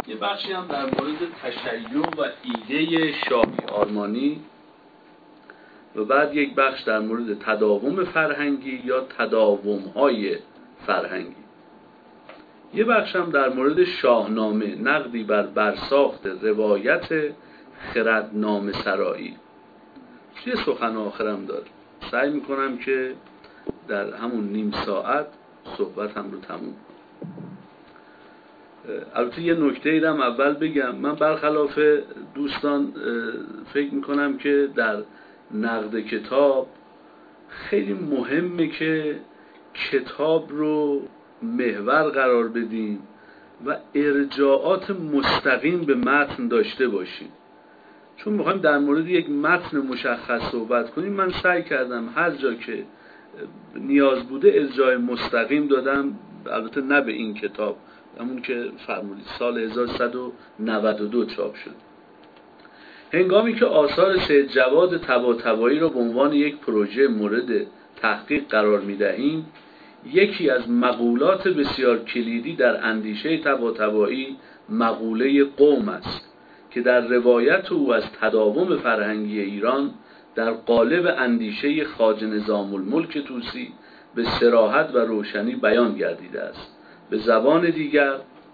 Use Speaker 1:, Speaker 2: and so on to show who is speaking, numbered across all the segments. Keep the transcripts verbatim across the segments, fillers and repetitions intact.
Speaker 1: یه بخشی هم در مورد تشیع و ایده شاهی آرمانی و بعد یک بخش در مورد تداوم فرهنگی یا تداوم‌های فرهنگی. یه بخش هم در مورد شاهنامه، نقدی بر برساخت روایت خردنامه سرایی. یه سخن آخرم داره، سعی میکنم که در همون نیم ساعت صحبت هم رو تموم. البته یه نکته ایرم اول بگم، من برخلاف دوستان فکر میکنم که در نقد کتاب خیلی مهمه که کتاب رو محور قرار بدیم و ارجاعات مستقیم به متن داشته باشیم. چون میخوایم در مورد یک متن مشخص صحبت کنیم، من سعی کردم هر جا که نیاز بوده ارجاع مستقیم دادم، البته نه به این کتاب، همون که فرمودید سال هزار و سیصد و نود و دو چاپ شد. هنگامی که آثار سید جواد طباطبایی را به عنوان یک پروژه مورد تحقیق قرار می‌دهیم، یکی از مقولات بسیار کلیدی در اندیشه طباطبایی مقوله قوم است که در روایت او از تداوم فرهنگی ایران در قالب اندیشه خواجه نظام الملک طوسی به صراحت و روشنی بیان گردیده است. به زبان دیگر،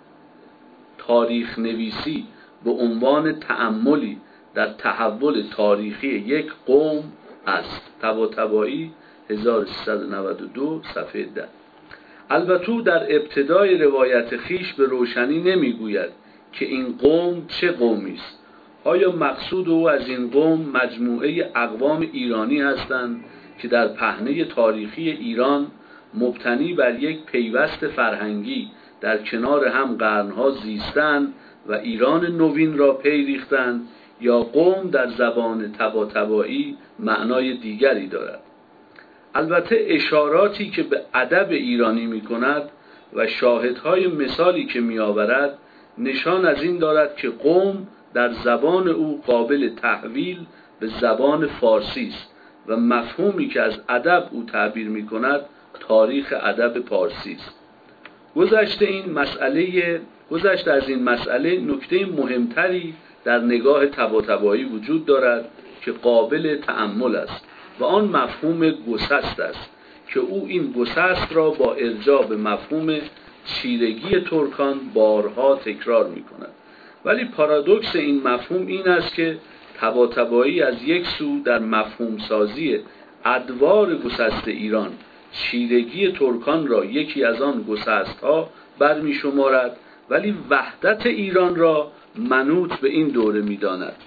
Speaker 1: تاریخ نویسی به عنوان تأملی در تحول تاریخی یک قوم است. طباطبایی هزار و سیصد و نود و دو صفحه ده. البته در ابتدای روایت خیش به روشنی نمیگوید که این قوم چه قومی است. آیا مقصود او از این قوم مجموعه اقوام ایرانی هستند که در پهنه تاریخی ایران مبتنی بر یک پیوست فرهنگی در کنار هم قرنها زیستند و ایران نوین را پی ریختند، یا قوم در زبان طباطبایی معنای دیگری دارد؟ البته اشاراتی که به ادب ایرانی می کند و شاهدهای مثالی که می آورد نشان از این دارد که قوم در زبان او قابل تحویل به زبان فارسی است و مفهومی که از ادب او تعبیر می کند تاریخ ادب پارسی است. گذشته این مسئله گذشته از این مسئله نکته مهمتری در نگاه طباطبایی وجود دارد که قابل تأمل است و آن مفهوم گسست است که او این گسست را با ارجاع به مفهوم چیرگی ترکان بارها تکرار می کند. ولی پارادوکس این مفهوم این است که طباطبایی از یک سو در مفهوم سازی ادوار گسست ایران چیرگی ترکان را یکی از آن گسست‌ها برمی شمارد، ولی وحدت ایران را منوط به این دوره می داند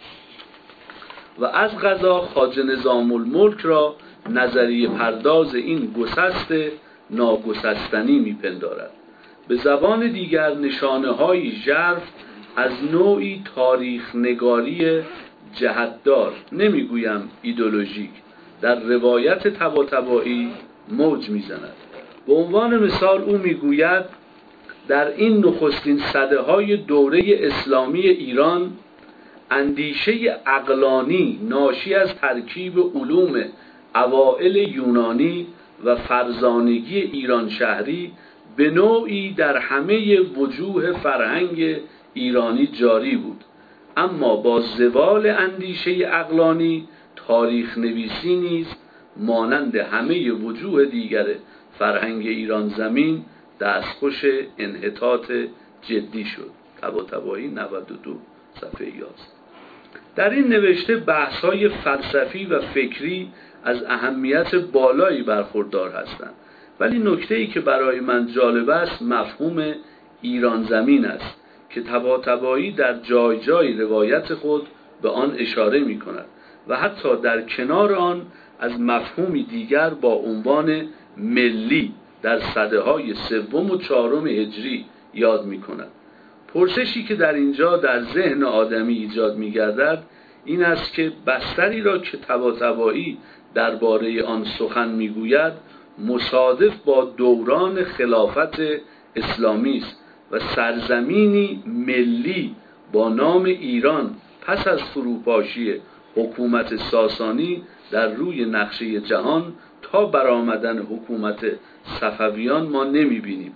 Speaker 1: و از قضا خواجه نظام الملک را نظریه پرداز این گسست ناگسستنی می پندارد. به زبان دیگر نشانه های ژرف از نوعی تاریخ نگاری جهتدار، نمیگویم ایدئولوژیک، در روایت طباطبایی موج میزند. به عنوان مثال او میگوید در این نخستین سده های دوره اسلامی ایران اندیشه عقلانی ناشی از ترکیب علوم اوائل یونانی و فرزانگی ایران شهری به نوعی در همه وجوه فرهنگ ایرانی جاری بود، اما با زوال اندیشه عقلانی تاریخ نویسی نیز مانند همه وجوه دیگر فرهنگ ایران زمین دستخوش انحطاط جدی شد. طباطبایی نود و دو صفحه یازده. در این نوشته بحث‌های فلسفی و فکری از اهمیت بالایی برخوردار هستند، ولی نکته‌ای که برای من جالب است مفهوم ایران زمین است که طباطبایی در جای جای روایت خود به آن اشاره می کند و حتی در کنار آن از مفهومی دیگر با عنوان ملی در سده های سوم و چهارم هجری یاد می کند. پرسشی که در اینجا در ذهن آدمی ایجاد می گردد این است که بستری را که طباطبایی درباره آن سخن می گوید مصادف با دوران خلافت اسلامی است و سرزمینی ملی با نام ایران پس از فروپاشی حکومت ساسانی در روی نقشه جهان تا برآمدن حکومت صفویان ما نمی بینیم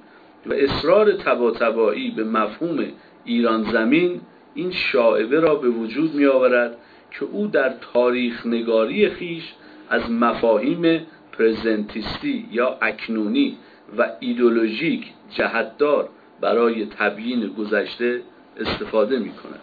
Speaker 1: و اصرار طباطبایی به مفهوم ایران زمین این شائبه را به وجود می آورد که او در تاریخ نگاری خیش از مفاهیم پرزنتیستی یا اکنونی و ایدئولوژیک جهتدار برای تبیین گذشته استفاده می کند.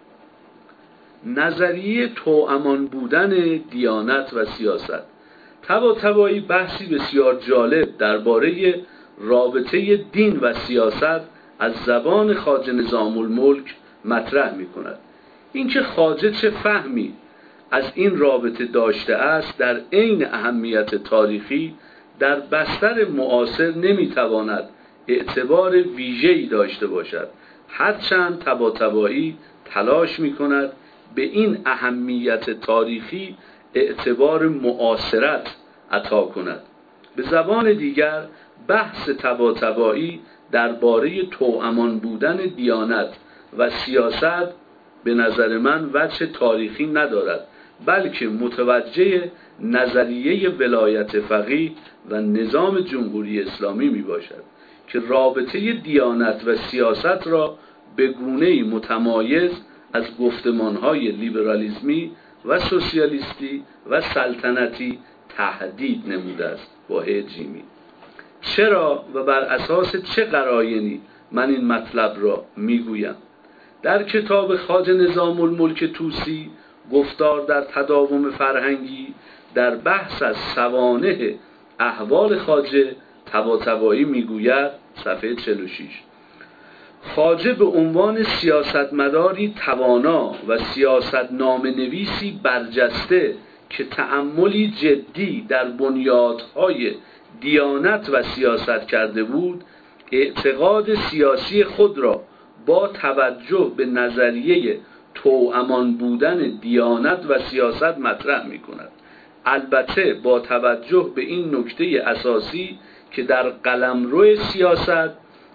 Speaker 1: نظریه توامان بودن دیانت و سیاست. طباطبایی بحثی بسیار جالب درباره رابطه دین و سیاست از زبان خواجه نظام الملک مطرح می کند. اینکه خواجه چه فهمی از این رابطه داشته است در عین اهمیت تاریخی در بستر معاصر نمی تواند اعتبار ویژه‌ای داشته باشد، هرچند طباطبایی تلاش می کند به این اهمیت تاریخی اعتبار معاصرت عطا کند. به زبان دیگر بحث طباطبایی درباره توامان بودن دیانت و سیاست به نظر من وجه تاریخی ندارد، بلکه متوجه نظریه ولایت فقیه و نظام جمهوری اسلامی می باشد که رابطه دیانت و سیاست را به گونه‌ای متمایز از گفتمانهای لیبرالیسمی و سوسیالیستی و سلطنتی تهدید نموده است با جیمی. چرا و بر اساس چه قرائنی من این مطلب را میگویم؟ در کتاب خواجه نظام الملک طوسی گفتار در تداوم فرهنگی در بحث از سوانح احوال خواجه طباطبایی میگوید صفحه چهل و شش: خواجه به عنوان سیاستمداری توانا و سیاستنامه نویسی برجسته که تأملی جدی در بنیادهای دیانت و سیاست کرده بود، اعتقاد سیاسی خود را با توجه به نظریه توامان بودن دیانت و سیاست مطرح می کند. البته با توجه به این نکته اساسی که در قلمرو سیاست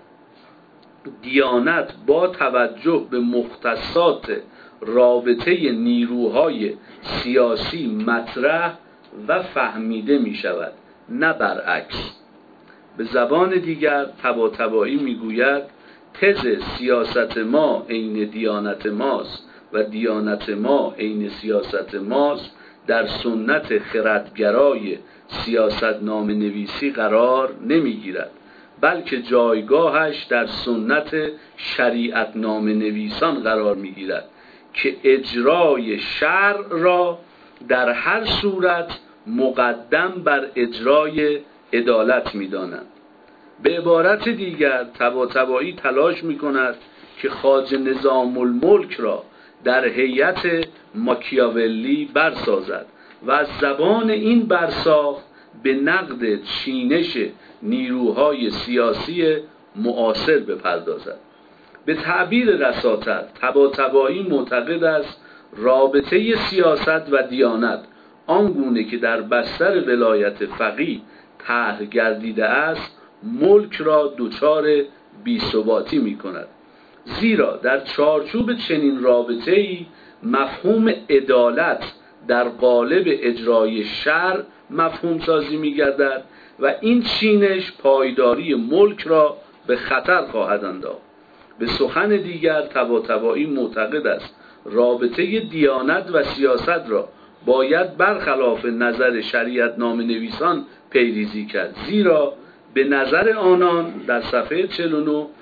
Speaker 1: دیانت با توجه به مختصات رابطه نیروهای سیاسی مطرح و فهمیده می شود، نه برعکس. به زبان دیگر طباطبایی می گوید تز سیاست ما عین دیانت ماست و دیانت ما عین سیاست ماست در سنت خردگرای سیاست نام نویسی قرار نمی گیرد، بلکه جایگاهش در سنت شریعت نام نویسان قرار می گیرد که اجرای شرع را در هر صورت مقدم بر اجرای عدالت می دانند. به عبارت دیگر طباطبایی تلاش می کند که خواجه نظام الملک را در هیئت ماکیاولی برسازد و از زبان این برساخت به نقد چینش نیروهای سیاسی معاصر بپردازد. به تعبیر رساتر طباطبایی معتقد است رابطه سیاست و دیانت آنگونه که در بستر ولایت فقیه طرح گردیده است ملک را دچار بی‌ثباتی می کند، زیرا در چارچوب چنین رابطه‌ای مفهوم عدالت در قالب اجرای شرع مفهوم سازی می گردد و این چینش پایداری ملک را به خطر خواهد انداخت. به سخن دیگر طباطبایی معتقد است رابطه دیانت و سیاست را باید برخلاف نظر شریعت نام نویسان پیریزی کرد، زیرا به نظر آنان در صفحه چهل و نه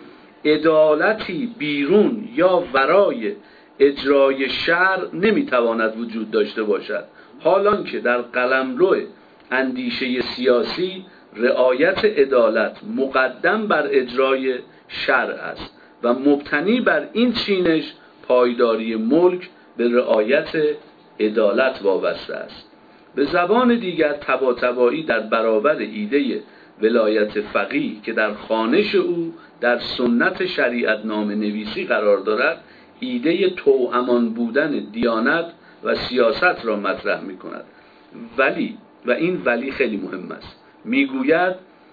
Speaker 1: عدالتی بیرون یا ورای اجرای شرع نمیتواند وجود داشته باشد، حالان که در قلمرو اندیشه سیاسی رعایت عدالت مقدم بر اجرای شرع است و مبتنی بر این چینش پایداری ملک به رعایت عدالت وابسته است. به زبان دیگر طباطبایی در برابر ایده ولایت فقیه که در خوانش او در سنت شریعت نام نویسی قرار دارد ایده توامان بودن دیانت و سیاست را مطرح می کند، ولی و این ولی خیلی مهم است میگوید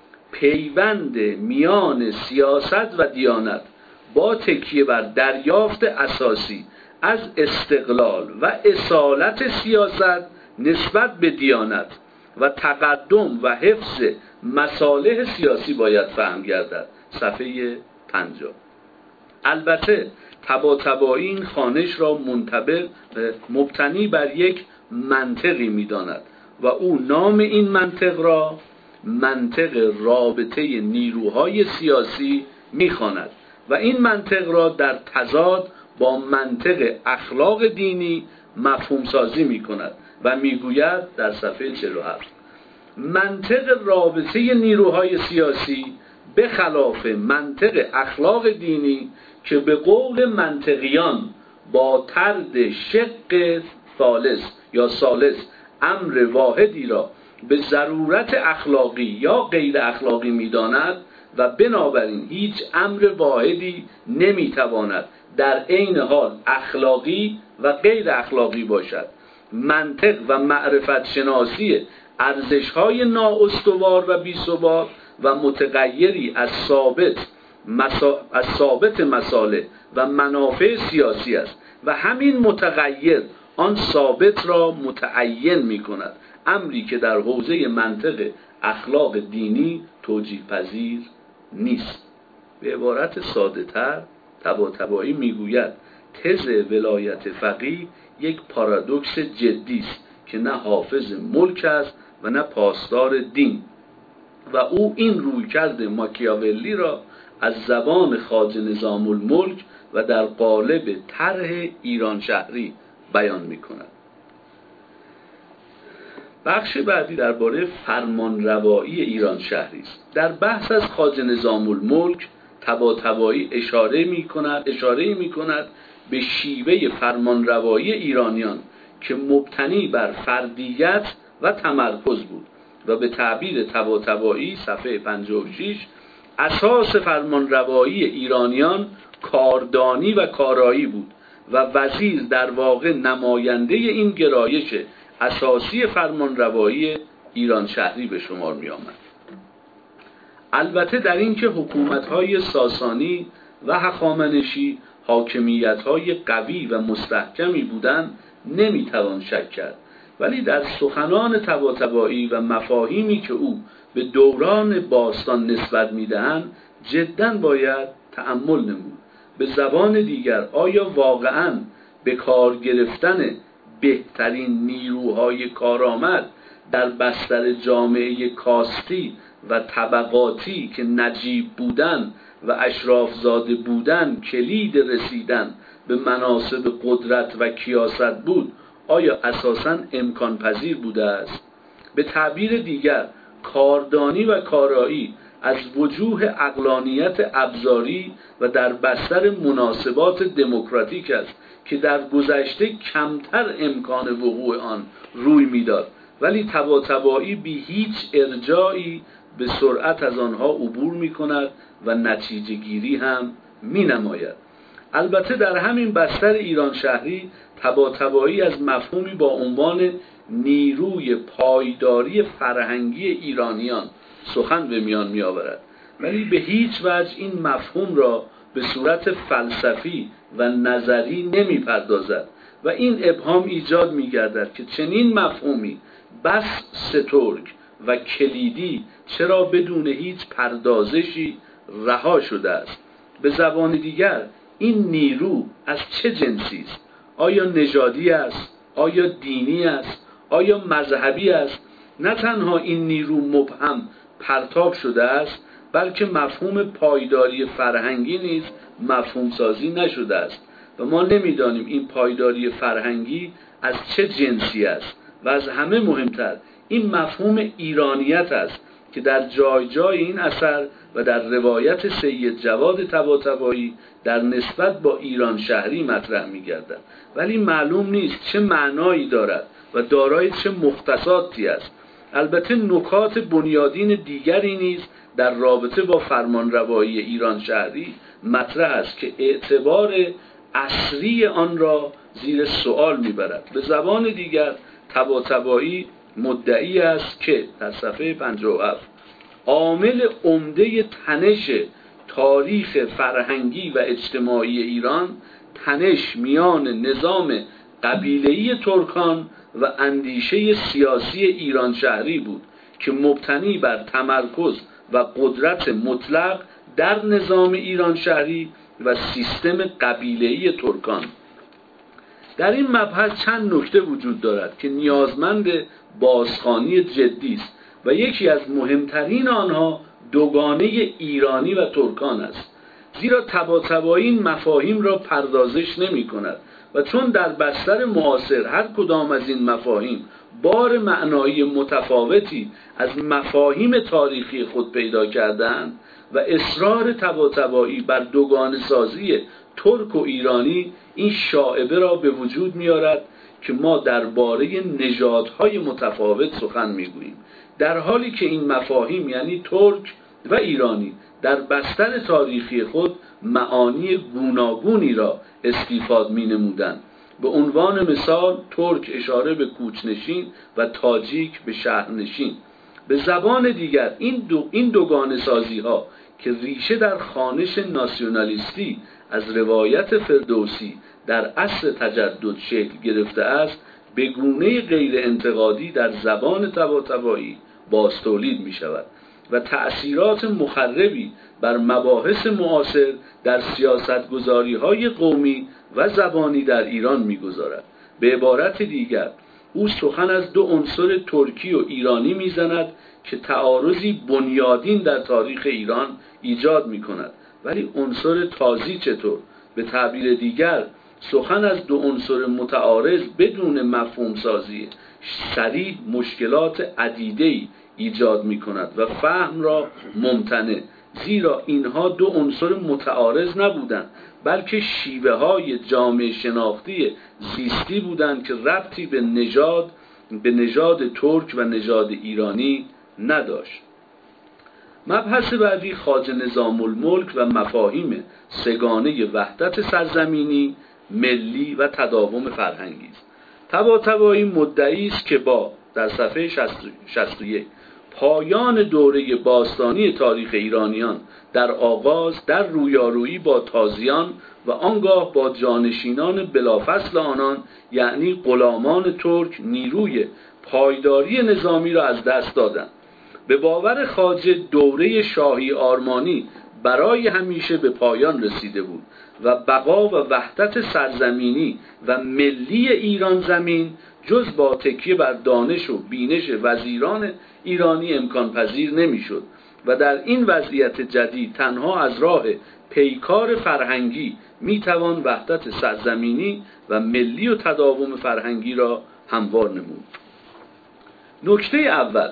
Speaker 1: پیوند میان سیاست و دیانت با تکیه بر دریافت اساسی از استقلال و اصالت سیاست نسبت به دیانت و تقدم و حفظ مصالح سیاسی باید فهم گردد. صفحه پنجاه. البته طباطبایی این خوانش را منطبق مبتنی بر یک منطقی می‌داند و او نام این منطق را منطق رابطه نیروهای سیاسی می‌خواند و این منطق را در تضاد با منطق اخلاق دینی مفهوم سازی می‌کند و می‌گوید در صفحه چهل و هفت: منطق رابطه نیروهای سیاسی به خلاف منطق اخلاق دینی که به قول منطقیان با طرد شق ثالث یا ثالث امر واحدی را به ضرورت اخلاقی یا غیر اخلاقی می‌داند و بنابراین هیچ امر واحدی نمی‌تواند در عین حال اخلاقی و غیر اخلاقی باشد. منطق و معرفت شناسی ارزش‌های نااستوار و بی‌ثبات و متغیری از ثابت مسا... از ثابت مصالح و منافع سیاسی است و همین متغیر آن ثابت را متعین می‌کند، امری که در حوزه منطق اخلاق دینی توجیه پذیر نیست. به عبارت ساده‌تر طباطبایی میگوید تز ولایت فقیه یک پارادوکس جدی است که نه حافظ ملک است و نه پاسدار دین و او این رویکرد ماکیاولی را از زبان خواجه نظام الملک و در قالب طرح ایران شهری بیان می‌کند. بخش بعدی درباره فرمانروایی ایران شهری است. در بحث از خواجه نظام الملک طباطبایی اشاره می‌کند اشاره می‌کند به شیوه فرمانروایی ایرانیان که مبتنی بر فردیت و تمرکز بود و به تعبیر طباطبایی صفحه پنجاه و شش اساس فرمانروایی ایرانیان کاردانی و کارایی بود و وزیر در واقع نماینده این گرایش اساسی فرمانروایی ایران شهری به شمار می آمد. البته در این که حکومت‌های ساسانی و هخامنشی حاکمیت‌های قوی و مستحکمی بودند نمی‌توان شک کرد، ولی در سخنان طباطبایی و مفاهیمی که او به دوران باستان نسبت می‌دهند جداً باید تأمل نمود. به زبان دیگر آیا واقعاً به کار گرفتن بهترین نیروهای کارآمد در بستر جامعه کاستی و طبقاتی که نجیب بودن و اشرافزاده بودن کلید رسیدن به مناصب قدرت و کیاست بود، آیا اساساً امکان پذیر بوده است؟ به تعبیر دیگر کاردانی و کارایی از وجوه عقلانیت ابزاری و در بستر مناسبات دموکراتیک است که در گذشته کمتر امکان وقوع آن روی میداد، ولی طباطبایی بی هیچ ارجاعی به سرعت از آنها عبور می کند و نتیجه گیری هم می نماید. البته در همین بستر ایران شهری طباطبایی از مفهومی با عنوان نیروی پایداری فرهنگی ایرانیان سخن به میان می آورد، ولی به هیچ وجه این مفهوم را به صورت فلسفی و نظری نمی پردازد و این ابهام ایجاد می گردد که چنین مفهومی بس سترگ و کلیدی چرا بدون هیچ پردازشی رها شده است. به زبان دیگر این نیرو از چه جنسی است؟ آیا نژادی است؟ آیا دینی است؟ آیا مذهبی است؟ نه تنها این نیرو مبهم پرتاب شده است، بلکه مفهوم پایداری فرهنگی نیز مفهوم سازی نشده است و ما نمیدانیم این پایداری فرهنگی از چه جنسی است و از همه مهمتر این مفهوم ایرانیت است که در جای جای این اثر و در روایت سید جواد طباطبایی در نسبت با ایران شهری مطرح می‌گردد، ولی معلوم نیست چه معنایی دارد و دارای چه مختصاتی است. البته نکات بنیادین دیگری نیز در رابطه با فرمانروایی ایران شهری مطرح است که اعتبار اصلی آن را زیر سوال میبرد. به زبان دیگر طباطبایی مدعی است که در صفحه پنجاه و هفت عامل عمده تنش تاریخ فرهنگی و اجتماعی ایران تنش میان نظام قبیله‌ای ترکان و اندیشه سیاسی ایران شهری بود که مبتنی بر تمرکز و قدرت مطلق در نظام ایران شهری و سیستم قبیله‌ای ترکان. در این مبحث چند نکته وجود دارد که نیازمند بازخوانی جدی است و یکی از مهمترین آنها دوگانه ایرانی و ترکان است، زیرا طباطبایی این مفاهیم را پردازش نمی کند و چون در بستر معاصر هر کدام از این مفاهیم بار معنایی متفاوتی از مفاهیم تاریخی خود پیدا کردند و اصرار طباطبایی بر دوگانه سازی ترک و ایرانی این شائبه را به وجود می‌آورد که ما درباره نژادهای متفاوت سخن می‌گوییم، در حالی که این مفاهیم یعنی ترک و ایرانی در بستر تاریخی خود معانی گوناگونی را استیفاد می‌نمودند. به عنوان مثال ترک اشاره به کوچنشین و تاجیک به شهرنشین. به زبان دیگر این دو این دوگانه سازی ها که ریشه در خوانش ناسیونالیستی از روایت فردوسی در عصر تجدد شکل گرفته است، به گونه غیر انتقادی در زبان طباطبایی باز تولید می شود و تأثیرات مخربی بر مباحث معاصر در سیاستگزاری های قومی و زبانی در ایران می گذارد. به عبارت دیگر او سخن از دو عنصر ترکی و ایرانی می زند که تعارضی بنیادین در تاریخ ایران ایجاد می کند. ولی عنصر تازی چطور؟ به تعبیر دیگر سخن از دو عنصر متعارض بدون مفهوم سازی صریح مشکلات عدیده‌ای ایجاد می کند و فهم را ممتنع، زیرا اینها دو عنصر متعارض نبودند بلکه شیوه های جامعه شناختی زیستی بودند که ربطی به نژاد به نژاد ترک و نژاد ایرانی نداشت. مبحث بعدی خواجه نظام الملک و مفاهیم سگانه وحدت سرزمینی، ملی و تداوم فرهنگی است. طباطبایی مدعی است که با در صفحه شصت و یک پایان دوره باستانی تاریخ ایرانیان در آغاز در رویارویی با تازیان و آنگاه با جانشینان بلافصل آنان یعنی غلامان ترک نیروی پایداری نظامی را از دست دادند. به باور خواجه دوره شاهی آرمانی برای همیشه به پایان رسیده بود و بقا و وحدت سرزمینی و ملی ایران زمین جز با تکیه بر دانش و بینش وزیران ایرانی امکان پذیر نمیشد و در این وضعیت جدید تنها از راه پیکار فرهنگی میتوان وحدت سرزمینی و ملی و تداوم فرهنگی را هموار نمود. نکته اول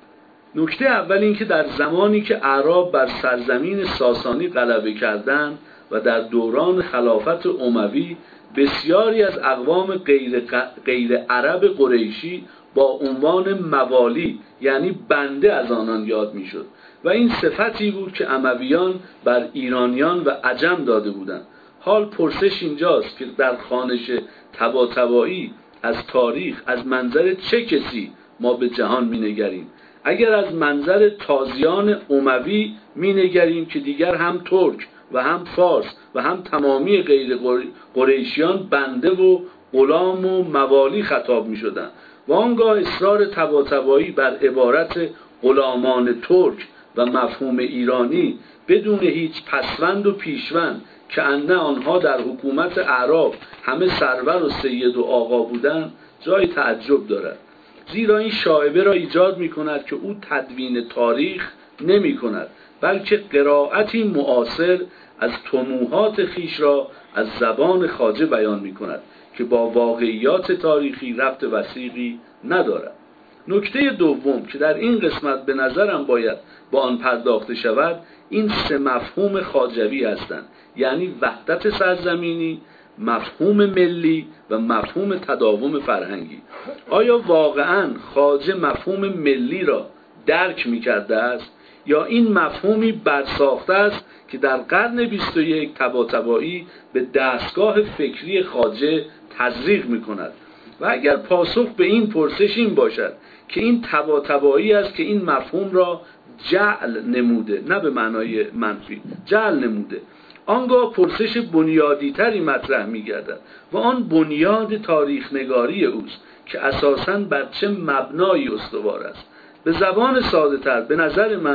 Speaker 1: نکته اول این که در زمانی که اعراب بر سرزمین ساسانی غلبه کردند و در دوران خلافت اموی بسیاری از اقوام غیر, غیر عرب قریشی با عنوان موالی یعنی بنده از آنان یاد می شد و این صفتی بود که امویان بر ایرانیان و عجم داده بودند. حال پرسش اینجاست که در خوانش طباطبایی از تاریخ از منظر چه کسی ما به جهان می نگریم؟ اگر از منظر تازیان اموی می نگریم که دیگر هم ترک و هم فارس و هم تمامی غیر قریشیان بنده و غلام و موالی خطاب می شدن و آنگاه اصرار طباطبایی بر عبارت غلامان ترک و مفهوم ایرانی بدون هیچ پسوند و پیشوند که انه آنها در حکومت اعراب همه سرور و سید و آقا بودند جای تعجب دارد، زیرا این شائبه را ایجاد می کند که او تدوین تاریخ نمی کند بلکه قرائتی معاصر از طموحات خیش را از زبان خواجه بیان می کند که با واقعیات تاریخی ربط وثیقی ندارد. نکته دوم که در این قسمت به نظرم باید با آن پرداخته شود این سه مفهوم خواجوی هستند، یعنی وحدت سرزمینی، مفهوم ملی و مفهوم تداوم فرهنگی. آیا واقعاً خواجه مفهوم ملی را درک می کرده است یا این مفهومی برساخته است که در قرن بیست و یک طباطبایی به دستگاه فکری خواجه تزریق می کند؟ و اگر پاسخ به این پرسش این باشد که این طباطبایی است که این مفهوم را جعل نموده، نه به معنای منفی، جعل نموده، آنگاه پرسش بنیادی تری مطرح می گردد و آن بنیاد تاریخ نگاری اوست که اساساً بر چه مبنایی استوار است. به زبان ساده تر به نظر من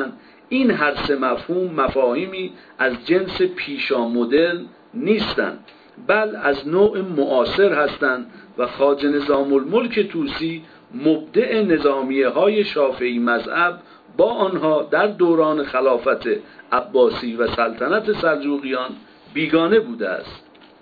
Speaker 1: این هر سه مفهوم مفاهیمی از جنس پیشا مدرن نیستند، بل از نوع معاصر هستند و خواجه نظام الملک طوسی مبدع نظامیه های شافعی مذهب با آنها در دوران خلافت عباسی و سلطنت سلجوقیان بیگانه بوده است.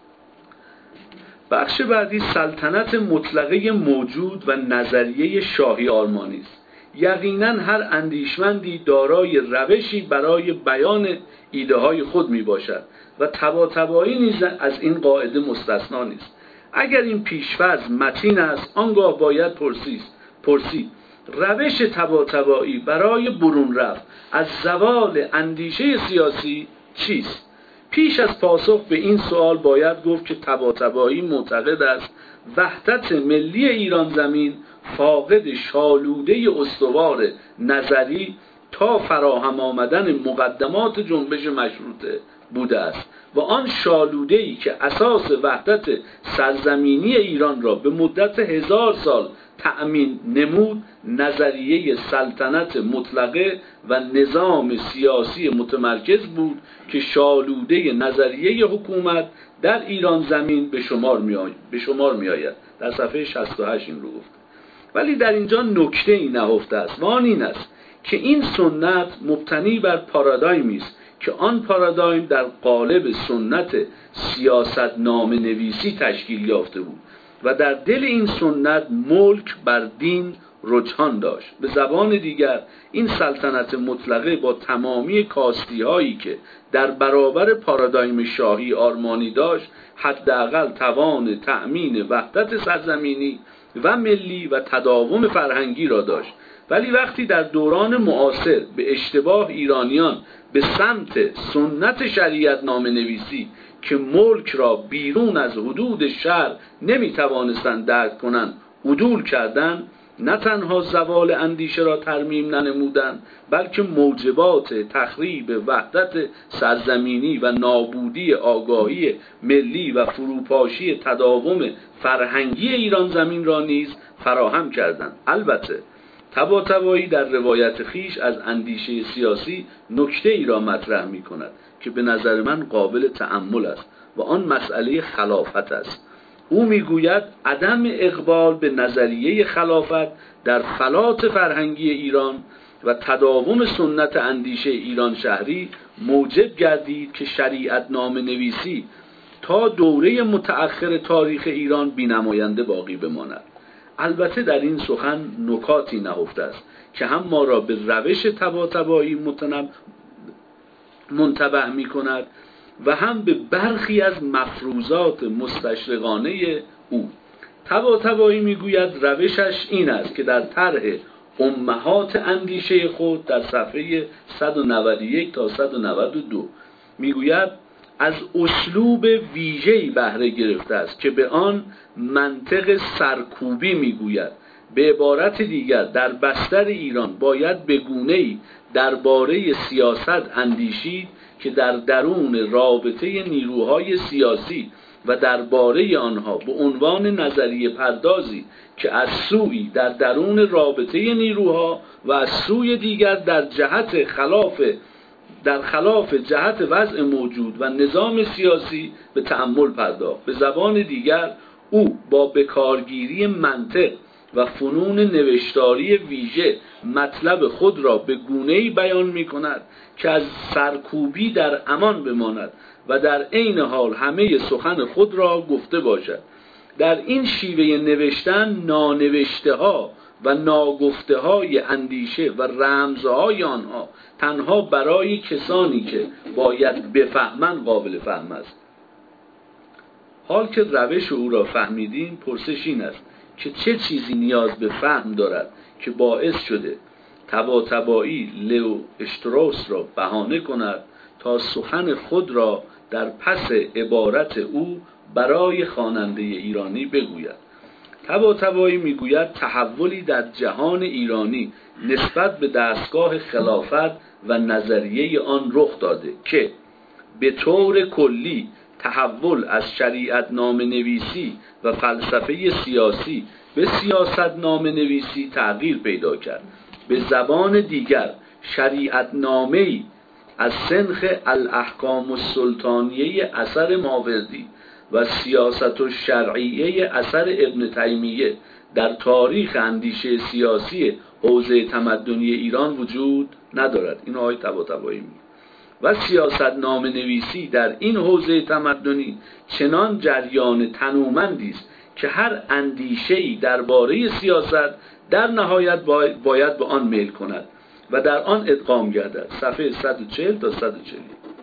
Speaker 1: بخش بعدی سلطنت مطلقه موجود و نظریه شاهی آرمانی است. یقینا هر اندیشمندی دارای روشی برای بیان ایده های خود می باشد و طباطبایی نیز از این قاعده مستثنا نیست. اگر این پیش‌فرض متین است، آنگاه باید پرسید پرسید روش طباطبایی برای برون رفت از زوال اندیشه سیاسی چیست؟ پیش از پاسخ به این سوال باید گفت که طباطبایی معتقد است وحدت ملی ایران زمین فاقد شالوده استوار نظری تا فراهم آمدن مقدمات جنبش مشروطه بوده است و آن شالوده‌ای که اساس وحدت سرزمینی ایران را به مدت هزار سال تأمین نمود نظریه سلطنت مطلقه و نظام سیاسی متمرکز بود که شالوده نظریه حکومت در ایران زمین به شمار می آید. به شمار می آید. در صفحه شصت و هشت این رو گفت. ولی در اینجا نکته ای نهفته است و آن این است که این سنت مبتنی بر پارادایمی است که آن پارادایم در قالب سنت سیاست نامه نویسی تشکیل یافته بود و در دل این سنت ملک بر دین رجحان داشت. به زبان دیگر این سلطنت مطلقه با تمامی کاستی هایی که در برابر پارادایم شاهی آرمانی داشت حداقل توان تأمین وحدت سرزمینی و ملی و تداوم فرهنگی را داشت. ولی وقتی در دوران معاصر به اشتباه ایرانیان به سمت سنت شریعت نامه نویسی که ملک را بیرون از حدود شرع نمی توانستند درک کنند عدول کردند، نه تنها زوال اندیشه را ترمیم ننمودند بلکه موجبات تخریب وحدت سرزمینی و نابودی آگاهی ملی و فروپاشی تداوم فرهنگی ایران زمین را نیز فراهم کردند. البته طباطبایی در روایت خیش از اندیشه سیاسی نکته ای را مطرح می کند که به نظر من قابل تأمل است و آن مسئله خلافت است. او میگوید عدم اقبال به نظریه خلافت در فلات فرهنگی ایران و تداوم سنت اندیشه ایران شهری موجب گردید که شریعت نامه نویسی تا دوره متأخر تاریخ ایران بی‌نماینده باقی بماند. البته در این سخن نکاتی نهفته است که هم ما را به روش طباطبایی منتبه می کند و هم به برخی از مفروضات مستشرقانه او. طباطبایی میگوید روشش این است که در طرح امهات اندیشه خود در صفحه صد و نود و یک تا صد و نود و دو میگوید از اسلوب ویژه‌ای بهره گرفته است که به آن منطق سرکوبی میگوید. به عبارت دیگر در بستر ایران باید به گونه‌ای درباره سیاست اندیشید که در درون رابطه نیروهای سیاسی و درباره آنها به عنوان نظریه پردازی که از سوی در درون رابطه نیروها و از سوی دیگر در جهت خلاف در خلاف جهت وضع موجود و نظام سیاسی به تأمل پرداخت. به زبان دیگر او با بکارگیری منطق و فنون نوشتاری ویژه مطلب خود را به گونه‌ای بیان می‌کند که از سرکوبی در امان بماند و در عین حال همه سخن خود را گفته باشد. در این شیوه نوشتن نانوشته ها و ناگفته های اندیشه و رمزهای آنها تنها برای کسانی که باید بفهمند قابل فهم است. حال که روش او را فهمیدیم، پرسش این است که چه چیزی نیاز به فهم دارد که باعث شده طباطبایی لئو اشتراوس را بهانه کند تا سخن خود را در پس عبارت او برای خواننده ایرانی بگوید. طباطبایی میگوید تحولی در جهان ایرانی نسبت به دستگاه خلافت و نظریه آن رخ داده که به طور کلی تحول از شریعت نامه نویسی و فلسفه سیاسی به سیاست نامه نویسی تغییر پیدا کرد. به زبان دیگر شریعت نامه‌ای از سنخ الاحکام السلطانیه اثر ماوردی و سیاست الشرعیه اثر ابن تیمیه در تاریخ اندیشه سیاسی حوزه تمدنی ایران وجود ندارد. این آیه طباطبایی می و سیاست نامه نویسی در این حوزه تمدنی چنان جریان تنومندی است که هر اندیشه‌ای درباره سیاست در نهایت باید به آن میل کند و در آن ادغام گردد. صفحه صد و چهل تا صد و چهل.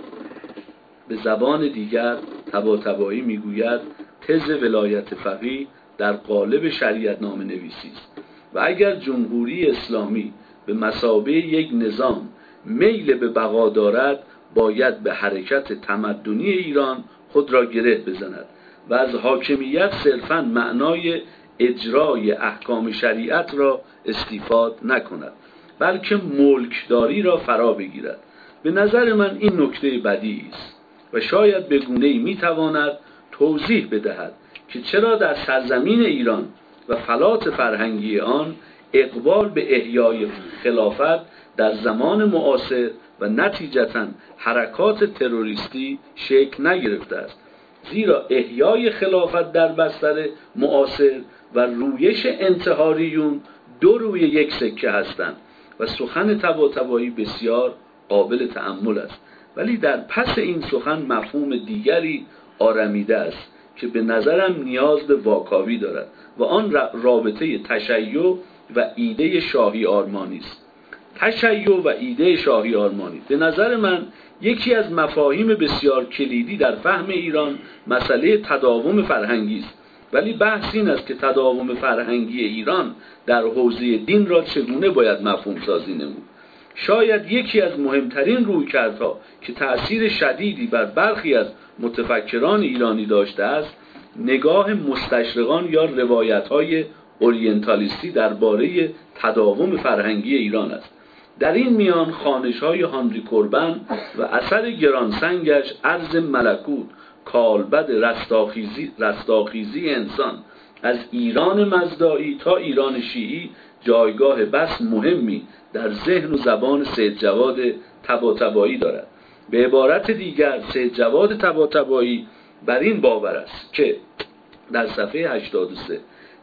Speaker 1: به زبان دیگر طباطبایی میگوید تز ولایت فقیه در قالب شریعت نامه نویسی است و اگر جمهوری اسلامی به مثابه یک نظام میل به بقا دارد باید به حرکت تمدنی ایران خود را گره بزند و از حاکمیت صرفاً معنای اجرای احکام شریعت را استیفاد نکند بلکه ملکداری را فرا بگیرد. به نظر من این نکته بدیعی است و شاید به گونه‌ای میتواند توضیح بدهد که چرا در سرزمین ایران و فلات فرهنگی آن اقبال به احیای خلافت در زمان معاصر و نتیجتاً حرکات تروریستی شکل نگرفته است، زیرا احیای خلافت در بستر معاصر و رویش انتحاریون دو روی یک سکه هستند و سخن طباطبایی بسیار قابل تأمل است، ولی در پس این سخن مفهوم دیگری آرمیده است که به نظرم نیاز به واکاوی دارد و آن رابطه تشیع و ایده شاهی آرمانی است. تشیع و ایده شاهی آرمانی به نظر من یکی از مفاهیم بسیار کلیدی در فهم ایران مسئله تداوم فرهنگی است، ولی بحث این است که تداوم فرهنگی ایران در حوزه دین را چگونه باید مفهوم سازی نمود. شاید یکی از مهمترین رویکردها که تأثیر شدیدی بر برخی از متفکران ایرانی داشته است نگاه مستشرقان یا روایت‌های اورینتالیستی درباره تداوم فرهنگی ایران است. در این میان خوانش‌های هانری کوربن و اثر گرانسنگش عرض ملکوت کالبد رستاخیزی, رستاخیزی انسان از ایران مزدایی تا ایران شیعی جایگاه بس مهمی در ذهن و زبان سید جواد طباطبایی دارد. به عبارت دیگر سید جواد طباطبایی بر این باور است که در صفحه هشتاد و سه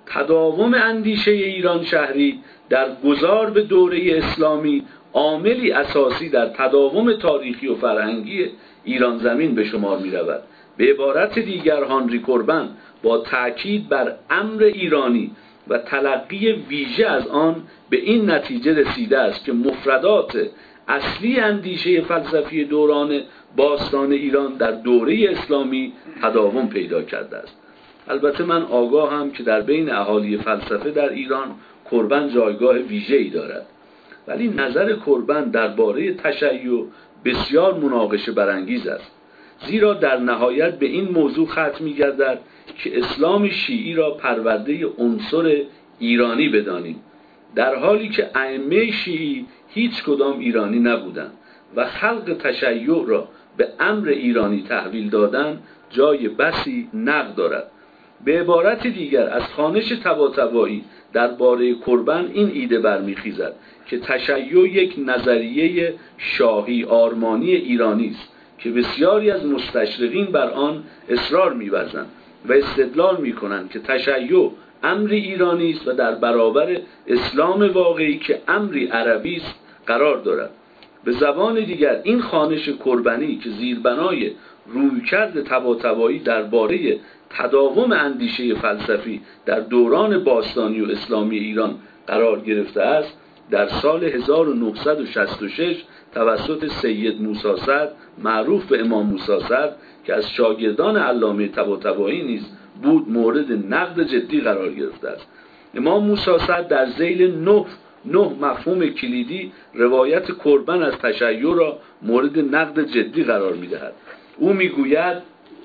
Speaker 1: تداوم اندیشه ایران شهری در گذار به دوره اسلامی عاملی اساسی در تداوم تاریخی و فرهنگی ایران زمین به شمار می رود. به عبارت دیگر هانری کوربن با تأکید بر امر ایرانی و تلقی ویژه از آن به این نتیجه رسیده است که مفردات اصلی اندیشه فلسفی دوران باستان ایران در دوره اسلامی تداوم پیدا کرده است. البته من آگاهم که در بین اهالی فلسفه در ایران کوربن جایگاه ویژه‌ای دارد، ولی نظر کوربن درباره تشیع بسیار مناقشه برانگیز است، زیرا در نهایت به این موضوع ختم می‌گردد که اسلام شیعی را پرورده عنصر ایرانی بدانیم، در حالی که ائمه شیعی هیچ کدام ایرانی نبودند و خلق تشیع را به امر ایرانی تحویل دادن جای بسی نقد دارد. به عبارت دیگر از خوانش طباطبایی درباره کوربن این ایده برمیخیزد که تشیع یک نظریه شاهی آرمانی ایرانی است که بسیاری از مستشرقین بر آن اصرار می‌ورزند و استدلال می‌کنند که تشیع امری ایرانی است و در برابر اسلام واقعی که امری عربی است قرار دارد. به زبان دیگر این خوانش کوربنی که زیربنای رویکرد طباطبایی درباره تداوم اندیشه فلسفی در دوران باستانی و اسلامی ایران قرار گرفته است، در سال هزار و نهصد و شصت و شش توسط سید موسی صدر معروف به امام موسی صدر که از شاگردان علامه طباطبایی نیز بود مورد نقد جدی قرار گرفته است. امام موسی صدر در ذیل نه نه مفهوم کلیدی روایت کوربن از تشیع را مورد نقد جدی قرار می‌دهد. او می‌گوید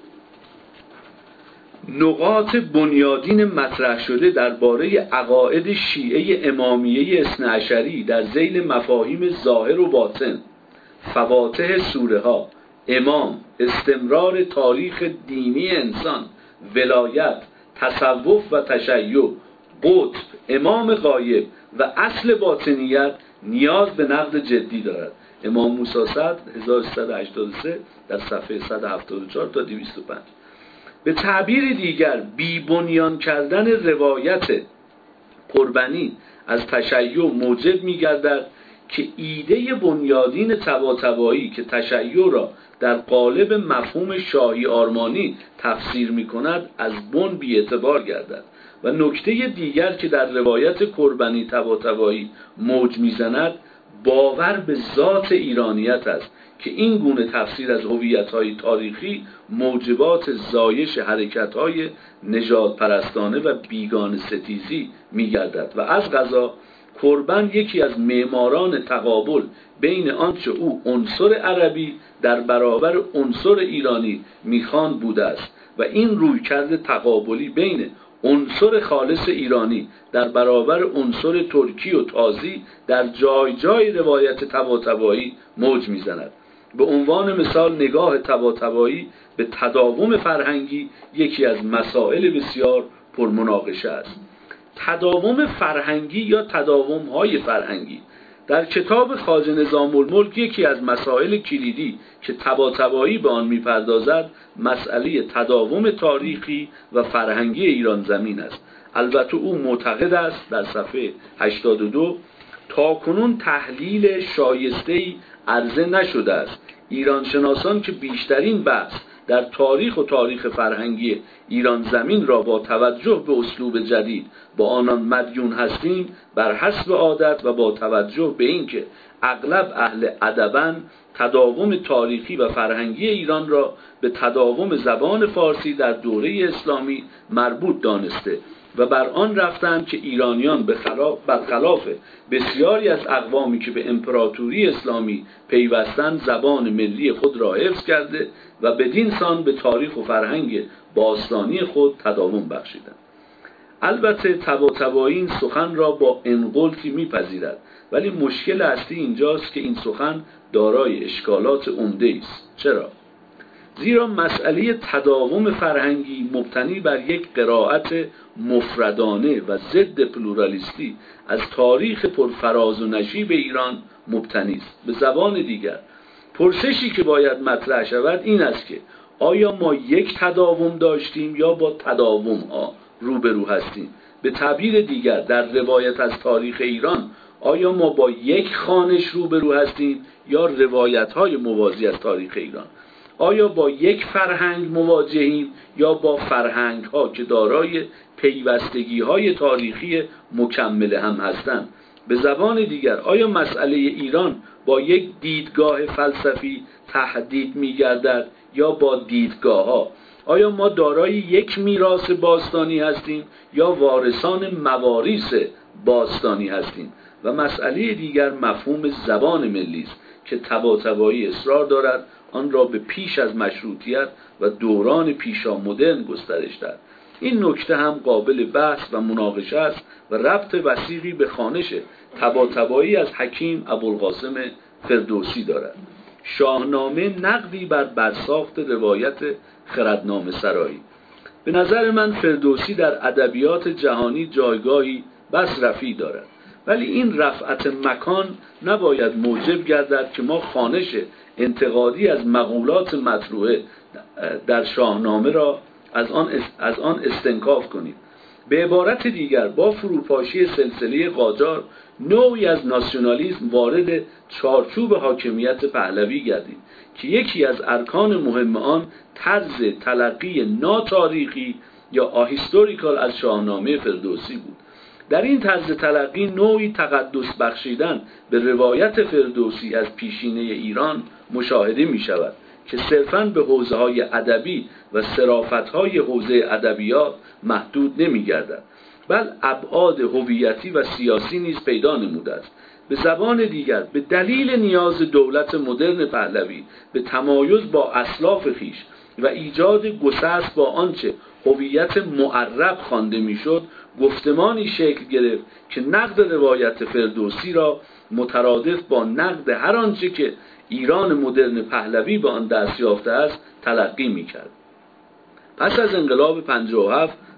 Speaker 1: نقاط بنیادین مطرح شده درباره عقاید شیعه امامیه اثناعشری در ذیل مفاهیم ظاهر و باطن، فواتح سوره ها، امام، استمرار تاریخ دینی انسان، ولایت، تصوف و تشیع، قطب، امام غایب و اصل باطنیت نیاز به نقد جدی دارد. امام موسی صدر هزار و سیصد و هشتاد و سه در صفحه صد و هفتاد و چهار تا دویست و پنج. به تعبیر دیگر بی بنیان کردن روایت قربنی از تشیع موجب می گردد که ایده بنیادین طباطبایی که تشیع را در قالب مفهوم شاهی آرمانی تفسیر می کند از بن بی اعتبار گردد. و نکته دیگر که در روایت قربانی طباطبایی موج می زند باور به ذات ایرانیت است که این گونه تفسیر از هویت‌های تاریخی موجبات زایش حرکت‌های نژاد پرستانه و بیگانه ستیزی می‌گردد و از قضا قربان یکی از معماران تقابل بین آنچه او عنصر عربی در برابر عنصر ایرانی میخواند بوده است و این رویکرد تقابلی بین عنصر خالص ایرانی در برابر عنصر ترکی و تازی در جای جای روایت طباطبایی موج میزند. به عنوان مثال نگاه طباطبایی به تداوم فرهنگی یکی از مسائل بسیار پرمناقشه است. تداوم فرهنگی یا تداوم‌های فرهنگی در کتاب خواجه نظام الملک یکی از مسائل کلیدی که طباطبایی به آن می‌پردازد مسئله تداوم تاریخی و فرهنگی ایران زمین است. البته او معتقد است در صفحه هشتاد و دو تاکنون تحلیل شایسته‌ای عرضه نشده است. ایران شناسان که بیشترین بحث در تاریخ و تاریخ فرهنگی ایران زمین را با توجه به اسلوب جدید با آنان مدیون هستیم، بر حسب عادت و با توجه به اینکه اغلب اهل ادبن تداوم تاریخی و فرهنگی ایران را به تداوم زبان فارسی در دوره اسلامی مربوط دانسته و بر آن رفتند که ایرانیان به خلاف برخلاف بسیاری از اقوامی که به امپراتوری اسلامی پیوستند زبان ملی خود را حفظ کرده و بدین سان به تاریخ و فرهنگ باستانی خود تداوم بخشیدند. البته طباطبایی این سخن را با انقلتی میپذیرد، ولی مشکل اصلی اینجاست که این سخن دارای اشکالات عمده است. چرا؟ زیرا مسئله تداوم فرهنگی مبتنی بر یک قرائت مفردانه و ضد پلورالیستی از تاریخ پرفراز و نشیب ایران مبتنی است. به زبان دیگر پرسشی که باید مطرح شود این است که آیا ما یک تداوم داشتیم یا با تداوم ها روبرو هستیم؟ به تعبیر دیگر در روایت از تاریخ ایران آیا ما با یک خوانش روبرو هستیم یا روایت های موازی از تاریخ ایران؟ آیا با یک فرهنگ مواجهیم یا با فرهنگ ها که دارای پیوستگی های تاریخی مکمل هم هستند؟ به زبان دیگر آیا مسئله ایران با یک دیدگاه فلسفی تحدید می گردد یا با دیدگاه ها؟ آیا ما دارای یک میراث باستانی هستیم یا وارثان مواریث باستانی هستیم؟ و مسئله دیگر مفهوم زبان ملی است که طباطبایی اصرار دارد آن را به پیش از مشروطیت و دوران پیشا مدرن گسترش دهد. این نکته هم قابل بحث و مناقشه است و ربط وثیقی به خوانش طباطبایی از حکیم ابوالقاسم فردوسی دارد. شاهنامه نقدی بر برساخت روایت خردنامه سرایی. به نظر من فردوسی در ادبیات جهانی جایگاهی بس رفیع دارد، ولی این رفعت مکان نباید موجب گردد که ما خوانش انتقادی از مقولات مطروحه در شاهنامه را از آن از آن استنکاف کنیم. به عبارت دیگر با فروپاشی سلسله قاجار نوعی از ناسیونالیسم وارد چارچوب حاکمیت پهلوی گردید که یکی از ارکان مهم آن طرز تلقی ناتاریخی یا آهیستوریکال از شاهنامه فردوسی بود. در این طرز تلقی نوعی تقدس بخشیدن به روایت فردوسی از پیشینه ایران مشاهده می شود که صرفاً به حوزه‌های ادبی و صرافت‌های حوزه ادبیات محدود نمی‌گردد، بل ابعاد هویتی و سیاسی نیز پیدا نموده است. به زبان دیگر به دلیل نیاز دولت مدرن پهلوی به تمایز با اسلاف خیش و ایجاد گسست با آنچه هویت معرب خوانده میشد، گفتمانی شکل گرفت که نقد روایت فردوسی را مترادف با نقد هر آنچه که ایران مدرن پهلوی به آن دست یافته است تلقی می‌کرد. پس از انقلاب پنجاه و هفت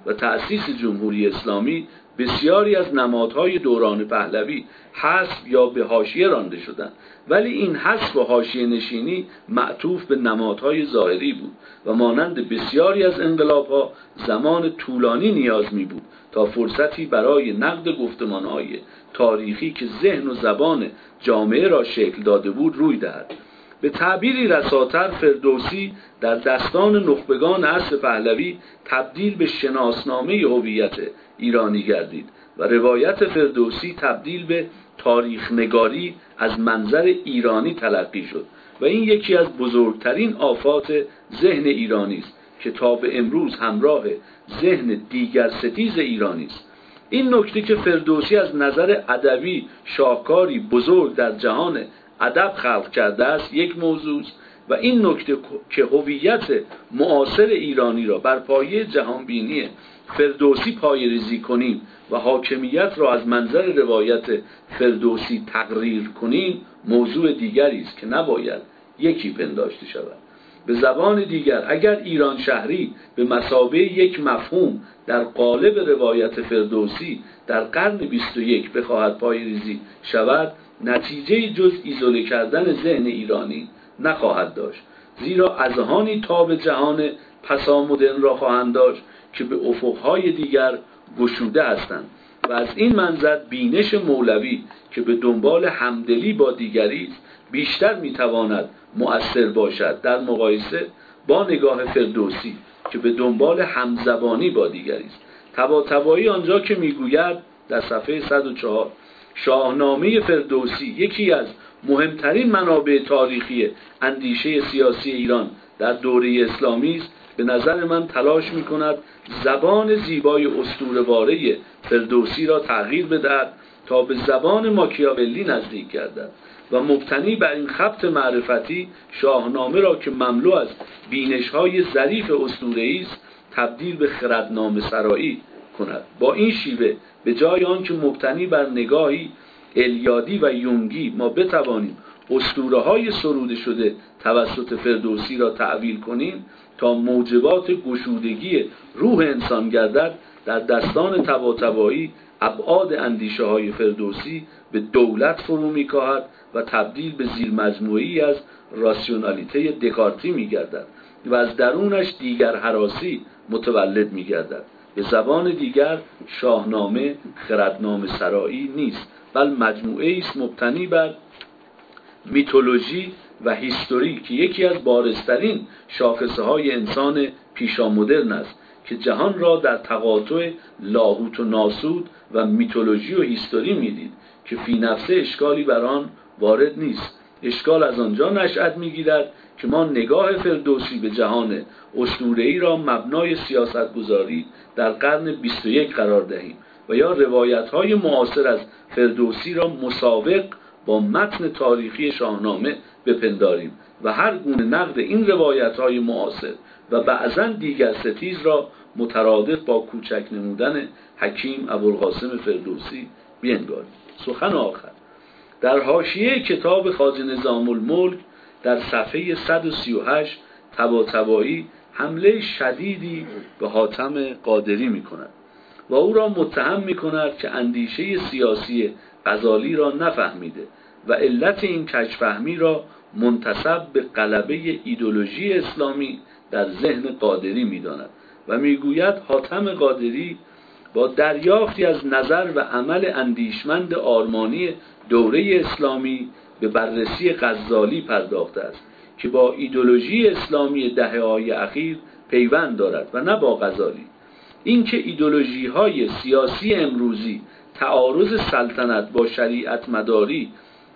Speaker 1: و تأسیس جمهوری اسلامی بسیاری از نمادهای دوران پهلوی حذف یا به حاشیه رانده شدند، ولی این حذف و حاشیه نشینی معطوف به نمادهای ظاهری بود و مانند بسیاری از انقلاب‌ها زمان طولانی نیاز می بود تا فرصتی برای نقد گفتمان‌های تاریخی که ذهن و زبان جامعه را شکل داده بود روی دهد. به تعبیری رساتر، فردوسی در دستان نخبگان عصر پهلوی تبدیل به شناسنامه هویت ایرانی گردید و روایت فردوسی تبدیل به تاریخ نگاری از منظر ایرانی تلقی شد و این یکی از بزرگترین آفات ذهن ایرانی است که تا به امروز همراه ذهن دیگر ستیز ایرانی است. این نکته که فردوسی از نظر ادبی شاهکاری بزرگ در جهان ادب خلق کرده است یک موضوع است و این نکته که هویت معاصر ایرانی را بر پایه جهانبینی فردوسی پایه‌ریزی کنیم و حاکمیت را از منظر روایت فردوسی تقریر کنیم موضوع دیگری است که نباید یکی پنداشته شود. به زبان دیگر، اگر ایران شهری به مثابه یک مفهوم در قالب روایت فردوسی در قرن بیست و یک بخواهد پایه‌ریزی شود، نتیجه جز ایزوله کردن ذهن ایرانی نخواهد داشت، زیرا اذهانی تاب جهان پسامدرن را خواهند داشت که به افقهای دیگر گشوده هستند و از این منظر بینش مولوی که به دنبال همدلی با دیگری است بیشتر میتواند مؤثر باشد در مقایسه با نگاه فردوسی که به دنبال همزبانی با دیگری است. طباطبایی آنجا که میگوید در صفحه صد و چهار شاهنامه فردوسی یکی از مهمترین منابع تاریخی اندیشه سیاسی ایران در دوره اسلامی است، به نظر من تلاش می‌کند زبان زیبای اسطوره‌واره فردوسی را تغییر بدهد تا به زبان ماکیاولی نزدیک گردد و مبتنی بر این خبط معرفتی شاهنامه را که مملو از بینش‌های ظریف اسطوره‌ای است تبدیل به خردنامه سرایی کند. با این شیوه به جای آنکه مبتنی بر نگاهی الیادی و یونگی ما بتوانیم اسطوره‌های سروده شده توسط فردوسی را تعویل کنیم تا موجبات گشودگی روح انسان گردد، در دستان طباطبایی ابعاد اندیشه‌های فردوسی به دولت فرو می‌کاهد و تبدیل به زیر مجموعه‌ای از راسیونالیته دکارتی می‌گردد و از درونش دیگر هراسی متولد می‌گردد. به زبان دیگر شاهنامه خردنامه سرایی نیست، بل مجموعه است مبتنی بر میتولوژی و هیستوری که یکی از بارزترین شاخصه‌های انسان پیشامدرن است که جهان را در تقاطع لاهوت و ناسوت و میتولوژی و هیستوری میدید که فی نفسه اشکالی بر آن وارد نیست. اشکال از آنجا نشأت میگیرد که ما نگاه فردوسی به جهان اسطوره‌ای را مبنای سیاستگذاری در قرن بیست و یک قرار دهیم و یا روایت‌های معاصر از فردوسی را مساوق با متن تاریخی شاهنامه بپنداریم و هر گونه نقد این روایت‌های معاصر و بعضاً دیگر ستیز را مترادف با کوچک نمودن حکیم ابوالقاسم فردوسی بینگاریم. سخن آخر در حاشیه کتاب خواجه نظام الملک در صفحه صد و سی و هشت طباطبایی حمله شدیدی به حاتم قادری می کند و او را متهم می کند که اندیشه سیاسی غزالی را نفهمیده و علت این کج‌فهمی را منتسب به غلبه ایدئولوژی اسلامی در ذهن قادری می داند و می گوید حاتم قادری با دریافتی از نظر و عمل اندیشمند آرمانی دوره اسلامی به بررسی غزالی پرداخته است که با ایدئولوژی اسلامی دهه‌های اخیر پیوند دارد و نه با غزالی. اینکه ایدئولوژی‌های سیاسی امروزی تعارض سلطنت با شریعت مداری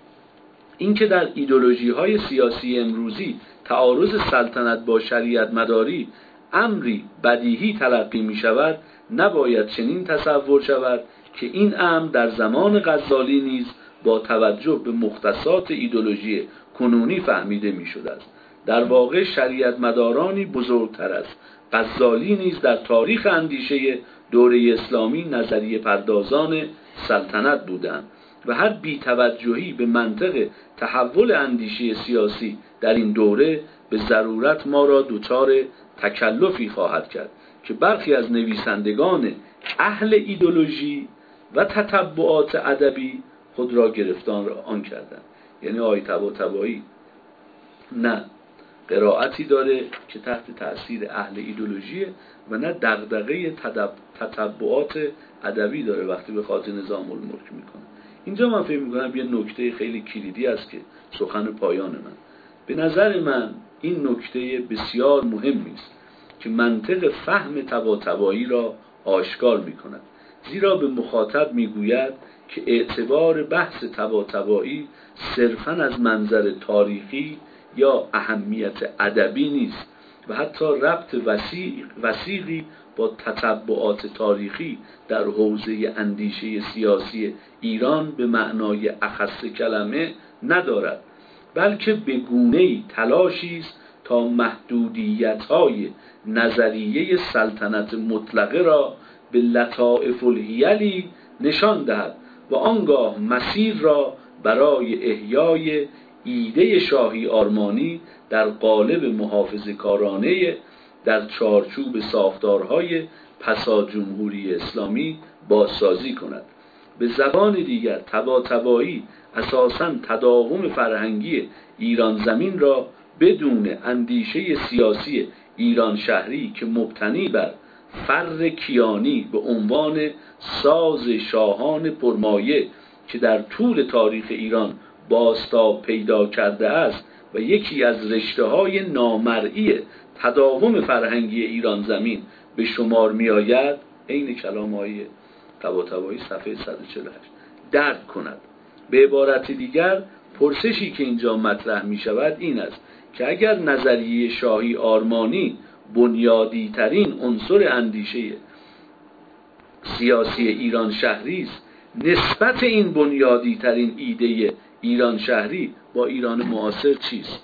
Speaker 1: اینکه در ایدئولوژی‌های سیاسی امروزی تعارض سلطنت با شریعت مداری امری بدیهی تلقی می شود، نباید چنین تصور شود که این امر در زمان غزالی نیز با توجه به مختصات ایدئولوژی کنونی فهمیده می شده است. در واقع شریعت مدارانی بزرگتر است غزالی نیز در تاریخ اندیشه دوره اسلامی نظریه پردازان سلطنت بودند و هر بی‌توجهی به منطق تحول اندیشه سیاسی در این دوره به ضرورت ما را دچار تکلفی خواهد کرد که برخی از نویسندگان اهل ایدئولوژی و تتبعات ادبی خود را گرفتار آن کردند. یعنی آقای طباطبایی نه قرائتی داره که تحت تأثیر اهل ایدئولوژیه و نه دغدغه تتبعات ادبی داره وقتی به خاطر نظام الملک میکنه. اینجا من فکر میکنم یه نکته خیلی کلیدی است که سخن پایان من، به نظر من این نکته بسیار مهمی است که منطق فهم طباطبایی را آشکار میکند، زیرا به مخاطب میگوید که اعتبار بحث طباطبایی صرفاً از منظر تاریخی یا اهمیت ادبی نیست و حتی ربط وسیع وسیعی با تتبعات تاریخی در حوزه اندیشه سیاسی ایران به معنای اخص کلمه ندارد، بلکه به گونه‌ای تلاشی است تا محدودیت‌های نظریه سلطنت مطلقه را به لطائف الحیلی نشان دهد و آنگاه مسیر را برای احیای ایده شاهی آرمانی در قالب محافظه‌کارانه در چارچوب ساختارهای پسا جمهوری اسلامی بازسازی کند. به زبان دیگر طباطبایی اساساً تداوم فرهنگی ایران زمین را بدون اندیشه سیاسی ایران شهری که مبتنی بر فر کیانی به عنوان ساز شاهان پرمایه که در طول تاریخ ایران بازتاب پیدا کرده است و یکی از رشته‌های نامرئی تداوم فرهنگی ایران زمین به شمار می آید، عین کلام آقای طباطبایی صفحه صد و چهل و هشت درک کند. به عبارت دیگر پرسشی که اینجا مطرح می شود این است که اگر نظریه شاهی آرمانی بنیادی ترین عنصر اندیشه سیاسی ایران شهری است، نسبت این بنیادی ترین ایده ایران شهری با ایران معاصر چیست؟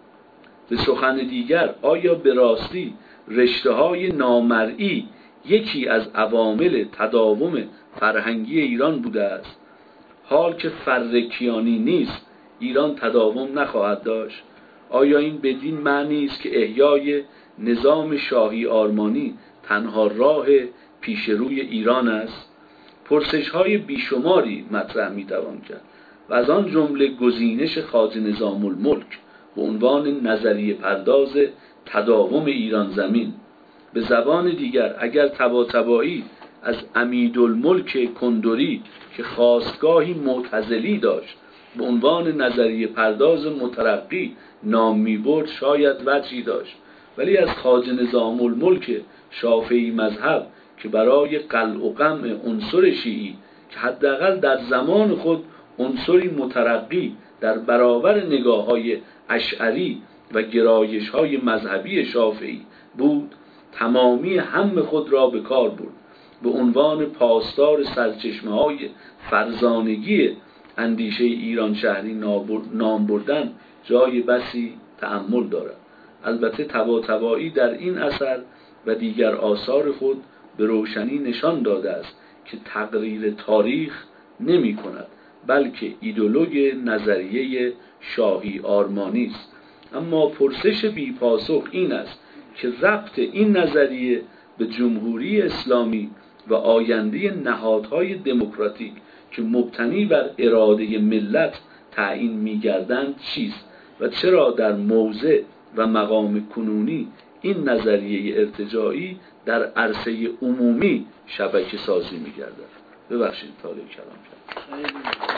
Speaker 1: به سخن دیگر آیا به راستی رشته‌های نامرئی یکی از عوامل تداوم فرهنگی ایران بوده است؟ حال که فر کیانی نیست ایران تداوم نخواهد داشت. آیا این بدین معنی است که احیای نظام شاهی آرمانی تنها راه پیش روی ایران است؟ پرسش‌های بیشماری مطرح می‌توان کرد و از آن جمله گزینش خواجه نظام الملک به عنوان نظریه پرداز تداوم ایران زمین. به زبان دیگر اگر طباطبایی از امیدالملک کندوری که خواستگاهی معتزلی داشت به عنوان نظریه پرداز مترقی نام می‌برد شاید وجهی داشت، ولی از خواجه نظام الملک شافعی مذهب که برای قلع و قمع عنصر شیعی که حداقل در زمان خود عنصری مترقی در برابر نگاه‌های اشعری و گرایش‌های مذهبی شافعی بود، تمامی هم خود را به کار برد. به عنوان پاسدار سرچشمه‌های فرزانگی اندیشه ایران شهری نام بردن جای بسی تأمل دارد. البته طباطبایی در این اثر و دیگر آثار خود به روشنی نشان داده است که تقریر تاریخ نمی کند، بلکه ایدئولوژی نظریه شاهی آرمانی است. اما پرسش بی پاسخ این است که ربط این نظریه به جمهوری اسلامی و آینده نهادهای دموکراتیک که مبتنی بر اراده ملت تعیین می‌گردند چیست و چرا در موضع و مقام کنونی این نظریه ارتجاعی در عرصه عمومی شبکه سازی می‌گردد. ببخشید طالع کلام کردم.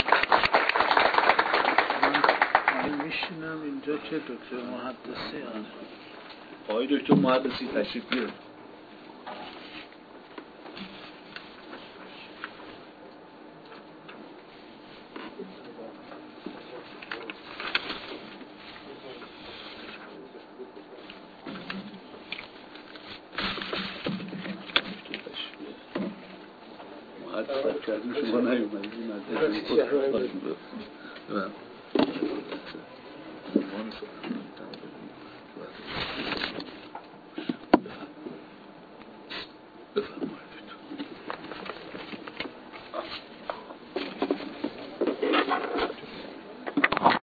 Speaker 2: من میشینم اینجا که دکتر محدثی هست.
Speaker 1: آقای دکتر محدثی تشریف بیارید. محدث کردیم شما نیومدید بفرمایید.